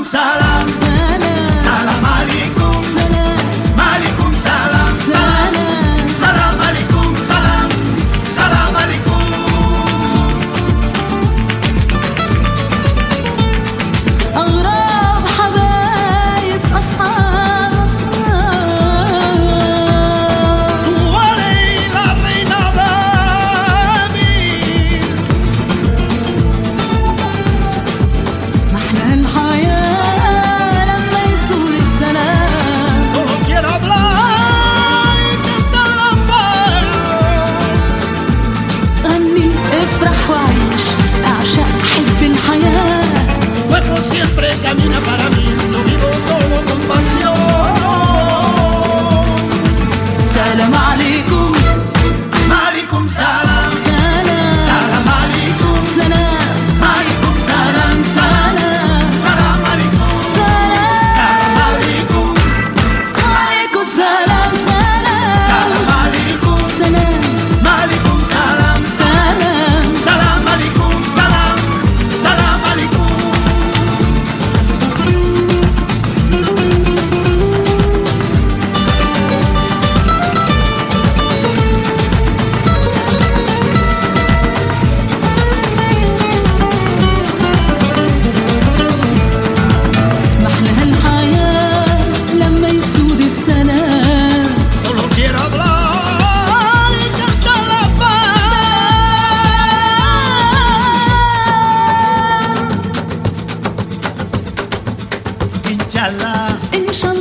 Malikum salam, salam alaikum, malikum salam, salam alaikum, salam alaikum. أغراب حبايب أصحاب طوالي la reina بابي محلى الحياة لما يسود السلام solo quiero hablar y cantar la paz. غني افرح وعيش أعشق حب الحياة Pueblo siempre camina para mí, lo vivo todo con pasión. سلام عليكم Malikum salam, سلام salam alaikum, سلام malikum salam, سلام salam alaikum, salam alaikum, عليكم سلام سلام salam alaikum, سلام malikum salam, سلام salam alaikum, salam alaikum. محلى الحياة لما يسود السلام Solo quiero hablar y cantar la paz. Inshallah. إن شاء